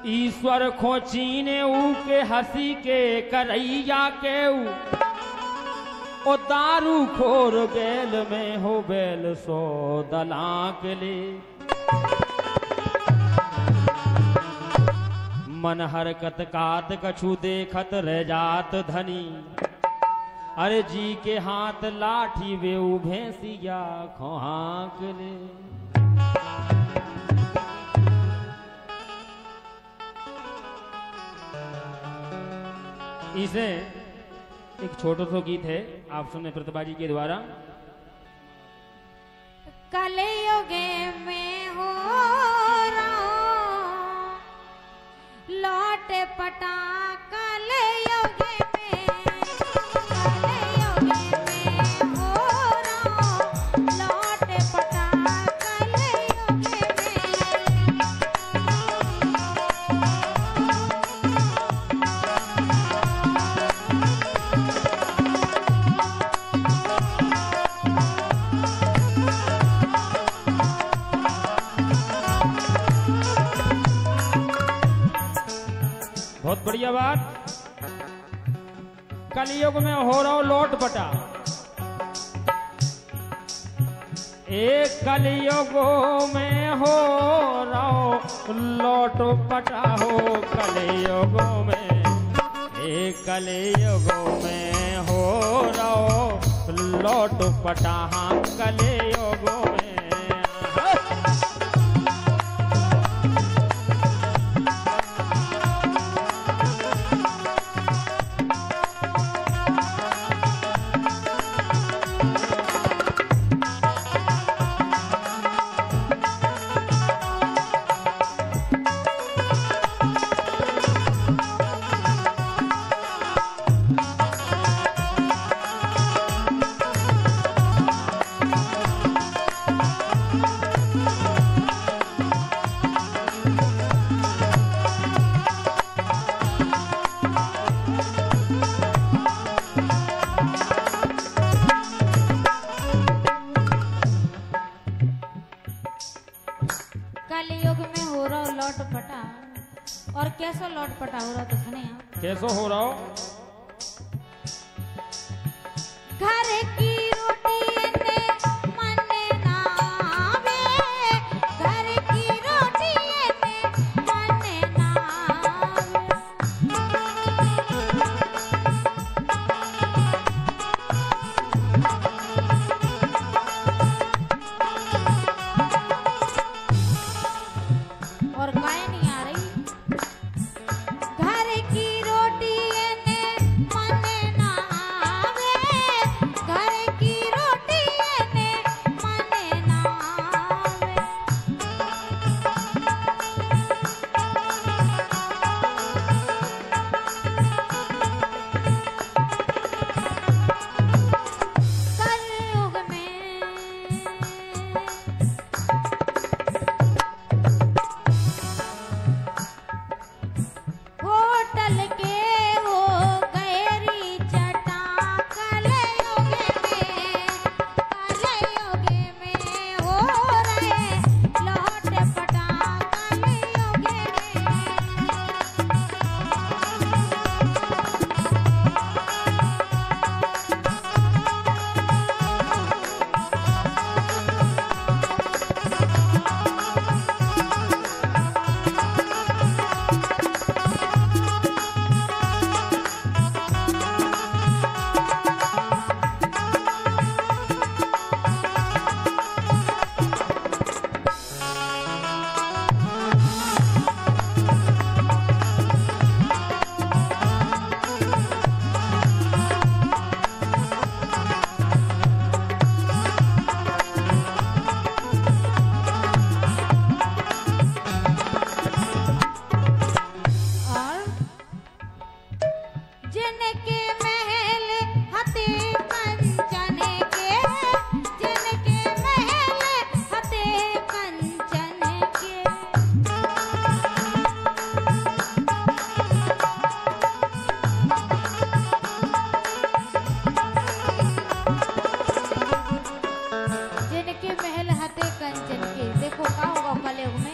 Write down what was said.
ईश्वर खोचीने के हंसी के करैया के ओ दारू खोर बेल में हो बेल सो दलाक ले। मन हरकत कात कछु देखत रह जात धनी, अरे जी के हाथ लाठी वे भैंसिया खोहाक ले। इसे एक छोटा सा गीत है, आप सुने प्रतिभा जी के द्वारा। कलयुगे में हो लौट पटा कलयुगे में, कलयुगे में हो लौट पटा कलयुगे में। बहुत बढ़िया बात। कलयुग में हो रहा लौट पटा, एक कलयुगों में हो रहा लौट पटा हो। कलयुगों में एक कलयुगों में हो रहा लौट पटा, हाँ कलयुगों में। कलयुग में हो रहा लौट पटा, और कैसा लौट पटा हो रहा तो सुने आप। कैसो हो रहा हो? घर की रोटी ने मन ना आवे, घर की रोटी ने मन ना आवे। और गाय नहीं आ रही। घर की रोटी ने मन ना आवे, घर की रोटी ने मन ना आवे। कलयुग में होटल के हो गहरी चटा, कलयुगे में हो रहे लौट पटा कलयुगे जिनके महल हते कंचन के, जिनके महल हते कंचन के। जिनके महल हते कंचन के, देखो क्या होगा कलयुग में।